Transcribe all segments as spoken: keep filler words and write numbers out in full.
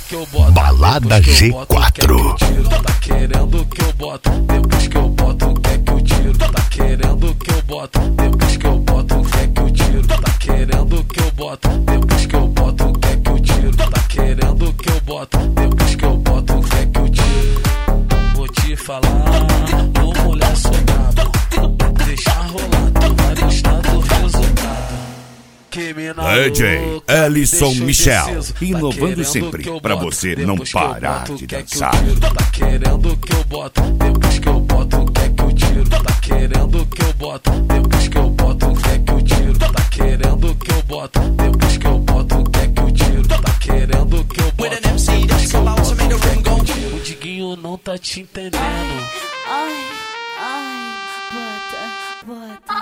que eu boto. Balada G quatro. Tá querendo que eu boto, depois que eu boto, quer que eu tiro. Tá querendo que eu boto, depois que eu boto, quer que eu tiro. Tá querendo que eu boto, depois que eu boto, quer que eu tiro. Tá querendo que eu boto, depois que eu boto, quer que eu tiro. Vou te falar, ô mulher sou brabo. Deixa rolar, tu vai gostar do resultado. D J Ellison Michel, inovando sempre pra você não parar de dançar. Tá querendo que eu boto, depois que eu boto, quer que eu tiro. Tá querendo que eu boto, depois que eu boto, quer que eu tiro. Tá querendo que eu boto, depois que eu boto, quer que eu tiro. Tá querendo que eu boto, depois que eu boto, quer que eu tiro. O Diguinho não tá te entendendo. Ai, ai, bota, bota.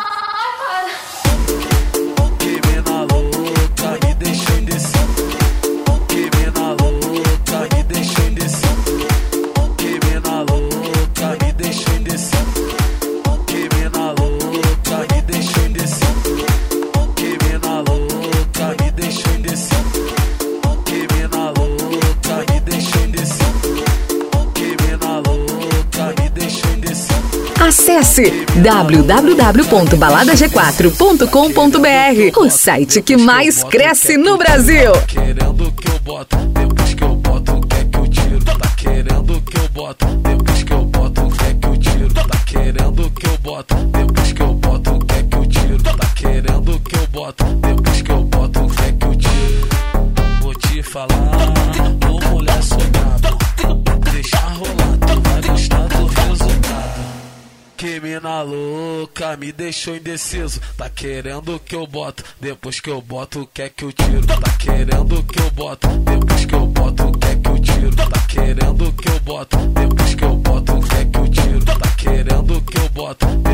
Me deixou indeciso, que mina louca, me deixou indeciso, que mina louca, me deixou indeciso, que mina louca, me deixou indeciso, que mina louca, me deixou indeciso, que mina louca, me deixou indeciso, que mina louca, me deixou indeciso. Acesse w w w ponto balada g quatro ponto com ponto b r, o site que mais cresce no Brasil. Tá querendo que eu boto, depois que eu boto, quer que eu tiro. Tá querendo que eu boto, depois que eu boto, quer que eu tiro. Tá querendo que eu boto, depois que eu boto, quer que eu tiro. Tá querendo que eu boto, depois que eu boto, quer que eu tiro. Vou te falar, ô mulher sou brabo. Deixa rolar, tu vai gostar do resultado. Que mina louca, me deixou indeciso. Tá querendo que eu boto, depois que eu boto, quer que eu tiro. Tá querendo que eu boto, depois que eu boto, quer que eu tiro. Tá querendo que eu boto, depois que eu boto, quer que eu tiro. Tá querendo que eu boto,